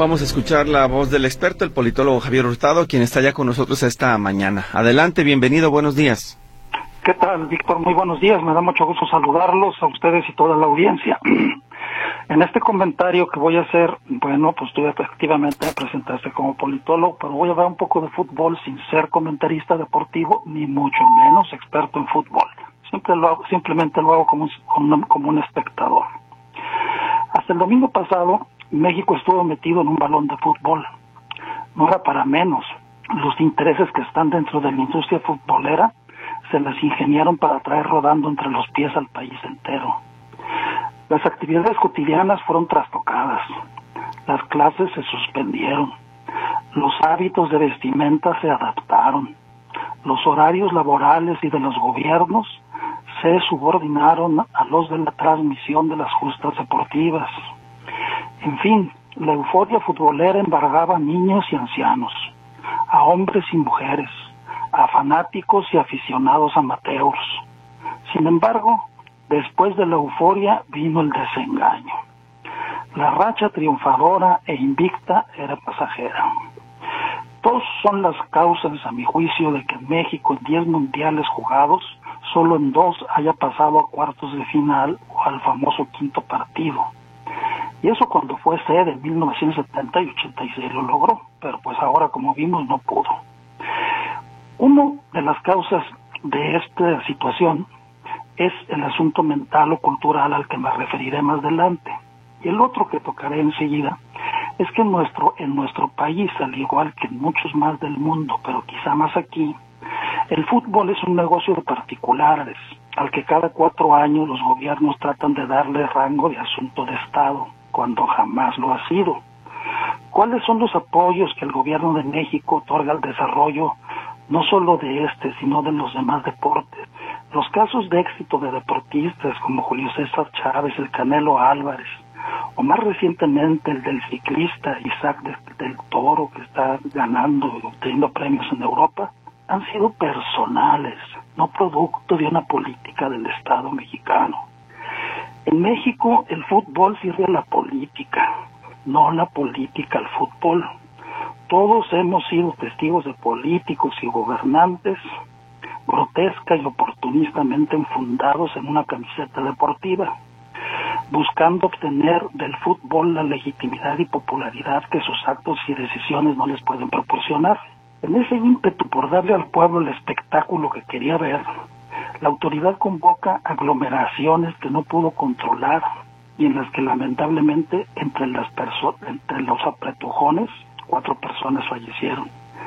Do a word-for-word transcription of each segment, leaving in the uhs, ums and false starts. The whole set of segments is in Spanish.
Vamos a escuchar la voz del experto, el politólogo Javier Hurtado, quien está ya con nosotros esta mañana. Adelante, bienvenido, buenos días. ¿Qué tal, Víctor? Muy buenos días, me da mucho gusto saludarlos a ustedes y toda la audiencia. En este comentario que voy a hacer, bueno, pues tú efectivamente me presentaste como politólogo, pero voy a hablar un poco de fútbol sin ser comentarista deportivo, ni mucho menos experto en fútbol. Siempre lo hago, simplemente lo hago como un, como un espectador. Hasta el domingo pasado, México estuvo metido en un balón de fútbol. No era para menos. Los intereses que están dentro de la industria futbolera se las ingeniaron para traer rodando entre los pies al país entero. Las actividades cotidianas fueron trastocadas. Las clases se suspendieron. Los hábitos de vestimenta se adaptaron. Los horarios laborales y de los gobiernos se subordinaron a los de la transmisión de las justas deportivas. En fin, la euforia futbolera embargaba a niños y ancianos, a hombres y mujeres, a fanáticos y aficionados amateurs. Sin embargo, después de la euforia vino el desengaño. La racha triunfadora e invicta era pasajera. Dos son las causas, a mi juicio, de que México en diez mundiales jugados, solo en dos haya pasado a cuartos de final o al famoso quinto partido. Y eso cuando fue sede en mil novecientos setenta y ochenta y seis lo logró, pero pues ahora, como vimos, no pudo. Una de las causas de esta situación es el asunto mental o cultural al que me referiré más adelante. Y el otro que tocaré enseguida es que en nuestro, en nuestro país, al igual que en muchos más del mundo, pero quizá más aquí, el fútbol es un negocio de particulares, al que cada cuatro años los gobiernos tratan de darle rango de asunto de Estado, cuando jamás lo ha sido. ¿Cuáles son los apoyos que el gobierno de México otorga al desarrollo no solo de este, sino de los demás deportes? Los casos de éxito de deportistas como Julio César Chávez, el Canelo Álvarez, o más recientemente el del ciclista Isaac del Toro, que está ganando y obteniendo premios en Europa, han sido personales, no producto de una política del Estado mexicano. En México el fútbol sirve a la política, no la política al fútbol. Todos hemos sido testigos de políticos y gobernantes grotesca y oportunistamente enfundados en una camiseta deportiva, buscando obtener del fútbol la legitimidad y popularidad que sus actos y decisiones no les pueden proporcionar. En ese ímpetu por darle al pueblo el espectáculo que quería ver, la autoridad convoca aglomeraciones que no pudo controlar y en las que lamentablemente entre las perso- entre los apretujones cuatro personas fallecieron.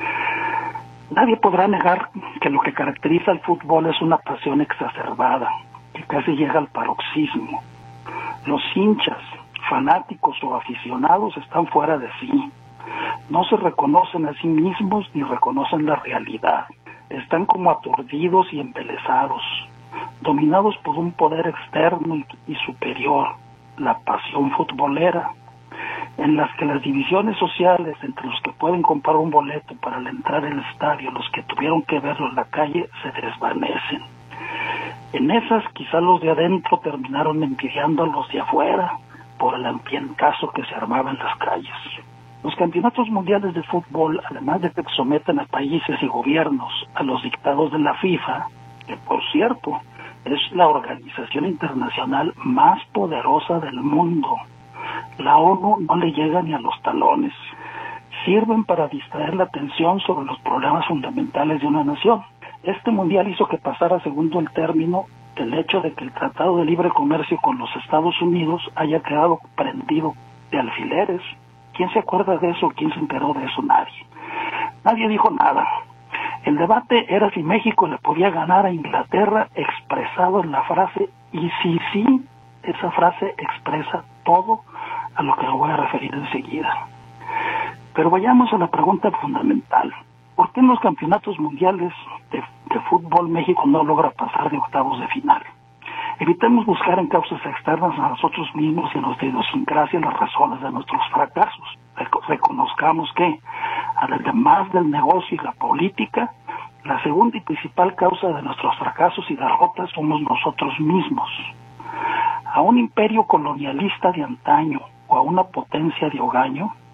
Nadie podrá negar que lo que caracteriza al fútbol es una pasión exacerbada, que casi llega al paroxismo. Los hinchas, fanáticos o aficionados están fuera de sí. No se reconocen a sí mismos ni reconocen la realidad. Están como aturdidos y embelesados, dominados por un poder externo y, y superior, la pasión futbolera, en las que las divisiones sociales entre los que pueden comprar un boleto para entrar en el estadio, los que tuvieron que verlo en la calle, se desvanecen. En esas, quizá los de adentro terminaron envidiando a los de afuera por el ambientazo que se armaba en las calles. Los campeonatos mundiales de fútbol, además de que someten a países y gobiernos a los dictados de la FIFA, que por cierto es la organización internacional más poderosa del mundo, la ONU no le llega ni a los talones. Sirven para distraer la atención sobre los problemas fundamentales de una nación. Este mundial hizo que pasara a segundo el término el hecho de que el Tratado de Libre Comercio con los Estados Unidos haya quedado prendido de alfileres. ¿Quién se acuerda de eso? ¿Quién se enteró de eso? Nadie. Nadie dijo nada. El debate era si México le podía ganar a Inglaterra, expresado en la frase "y si sí", esa frase expresa todo a lo que me voy a referir enseguida. Pero vayamos a la pregunta fundamental. ¿Por qué en los campeonatos mundiales de, de fútbol México no logra pasar de octavos de final? Evitemos buscar en causas externas a nosotros mismos y en nuestra idiosincrasia las razones de nuestros fracasos. Reconozcamos que, además del negocio y la política, la segunda y principal causa de nuestros fracasos y derrotas somos nosotros mismos. A un imperio colonialista de antaño o a una potencia de hogaño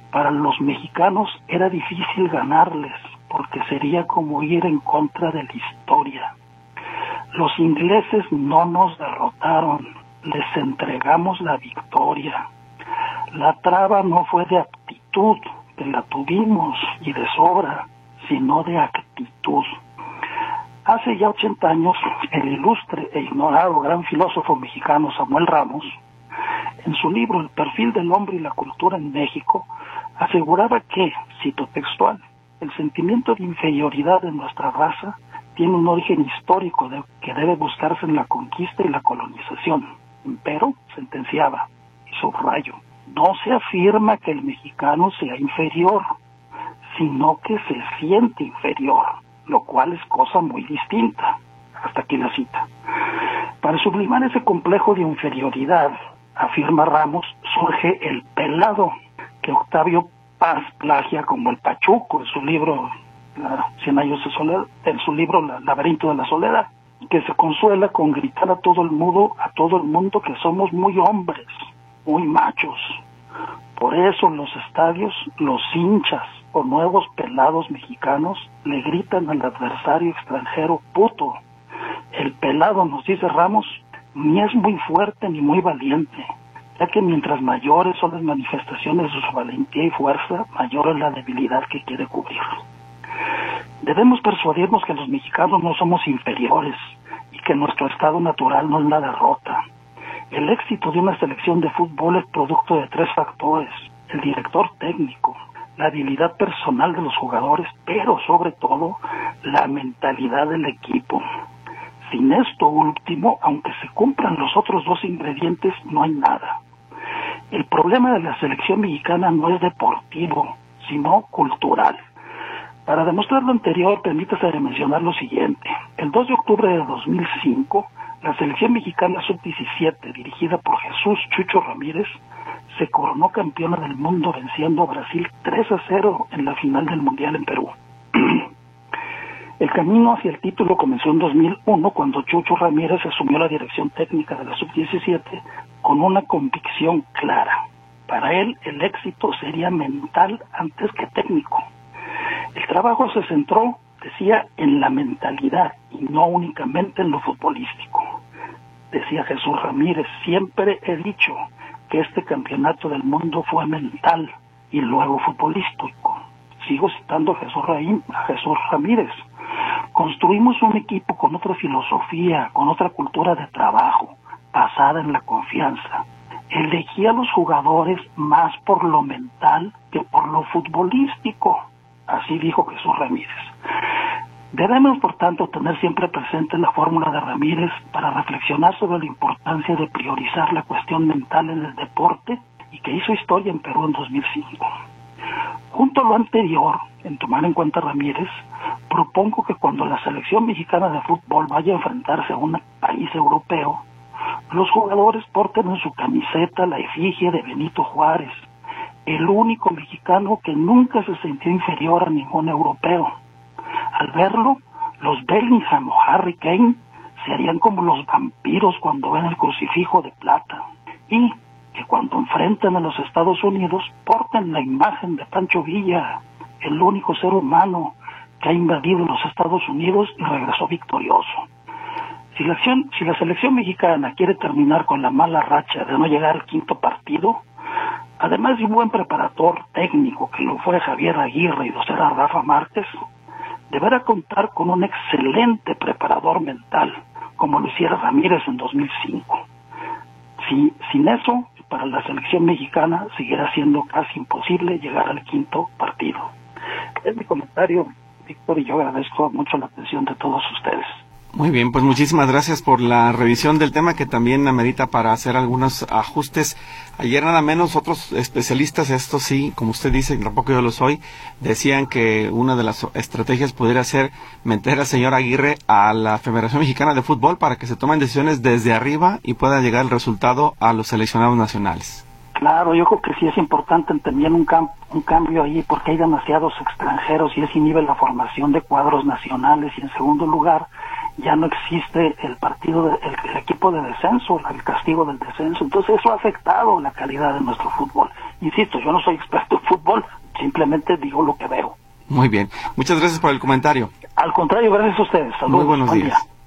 Para los mexicanos era difícil ganarles, porque sería como ir en contra de la historia. Los ingleses no nos derrotaron, les entregamos la victoria. La traba no fue de aptitud, que la tuvimos y de sobra, sino de actitud. Hace ya ochenta años, el ilustre e ignorado gran filósofo mexicano Samuel Ramos, en su libro El perfil del hombre y la cultura en México, aseguraba que, cito textual, el sentimiento de inferioridad de nuestra raza tiene un origen histórico de, que debe buscarse en la conquista y la colonización. Pero, sentenciaba, y subrayo, no se afirma que el mexicano sea inferior, sino que se siente inferior, lo cual es cosa muy distinta. Hasta aquí la cita. Para sublimar ese complejo de inferioridad, afirma Ramos, surge el pelado, que Octavio Paz plagia como el Pachuco en su libro Cien años de soledad, en su libro La laberinto de la soledad, que se consuela con gritar a todo el mundo, a todo el mundo que somos muy hombres, muy machos. Por eso en los estadios los hinchas o nuevos pelados mexicanos le gritan al adversario extranjero puto. El pelado, nos dice Ramos, ni es muy fuerte ni muy valiente, ya que mientras mayores son las manifestaciones de su valentía y fuerza, mayor es la debilidad que quiere cubrir. Debemos persuadirnos que los mexicanos no somos inferiores y que nuestro estado natural no es la derrota. El éxito de una selección de fútbol es producto de tres factores: el director técnico, la habilidad personal de los jugadores, pero sobre todo la mentalidad del equipo. Sin esto último, aunque se cumplan los otros dos ingredientes, no hay nada. El problema de la selección mexicana no es deportivo, sino cultural. Para demostrar lo anterior, permítase mencionar lo siguiente. El dos de octubre de dos mil cinco, la selección mexicana sub diecisiete, dirigida por Jesús Chucho Ramírez, se coronó campeona del mundo venciendo a Brasil tres a cero en la final del Mundial en Perú. El camino hacia el título comenzó en dos mil uno, cuando Chucho Ramírez asumió la dirección técnica de la sub diecisiete con una convicción clara. Para él, el éxito sería mental antes que técnico. El trabajo se centró, decía, en la mentalidad y no únicamente en lo futbolístico. Decía Jesús Ramírez, siempre he dicho que este campeonato del mundo fue mental y luego futbolístico. Sigo citando a Jesús, Raín, a Jesús Ramírez. Construimos un equipo con otra filosofía, con otra cultura de trabajo, basada en la confianza. Elegí a los jugadores más por lo mental que por lo futbolístico. Así dijo Jesús Ramírez. Debemos, por tanto, tener siempre presente la fórmula de Ramírez para reflexionar sobre la importancia de priorizar la cuestión mental en el deporte y que hizo historia en Perú en dos mil cinco. Junto a lo anterior, en tomar en cuenta Ramírez, propongo que cuando la selección mexicana de fútbol vaya a enfrentarse a un país europeo, los jugadores porten en su camiseta la efigie de Benito Juárez, el único mexicano que nunca se sintió inferior a ningún europeo. Al verlo, los Bellingham o Harry Kane se harían como los vampiros cuando ven el crucifijo de plata, y que cuando enfrenten a los Estados Unidos porten la imagen de Pancho Villa, el único ser humano que ha invadido los Estados Unidos y regresó victorioso. Si la, acción, si la selección mexicana quiere terminar con la mala racha de no llegar al quinto partido, además de un buen preparador técnico que lo fue Javier Aguirre y lo será Rafa Márquez, deberá contar con un excelente preparador mental, como lo hiciera Ramírez en dos mil cinco. Si, sin eso, para la selección mexicana seguirá siendo casi imposible llegar al quinto partido. Es mi comentario, Víctor, y yo agradezco mucho la atención de todos ustedes. Muy bien, pues muchísimas gracias por la revisión del tema, que también amerita para hacer algunos ajustes. Ayer nada menos otros especialistas, esto sí, como usted dice, tampoco yo lo soy, decían que una de las estrategias pudiera ser meter al señor Aguirre a la Federación Mexicana de Fútbol para que se tomen decisiones desde arriba y pueda llegar el resultado a los seleccionados nacionales. Claro, yo creo que sí es importante también un, cam- un cambio ahí, porque hay demasiados extranjeros y eso inhibe la formación de cuadros nacionales. Y en segundo lugar, ya no existe el partido, de, el, el equipo de descenso, el castigo del descenso. Entonces eso ha afectado la calidad de nuestro fútbol. Insisto, yo no soy experto en fútbol, simplemente digo lo que veo. Muy bien, muchas gracias por el comentario. Al contrario, gracias a ustedes. Saludos. Muy buenos Buen días. día.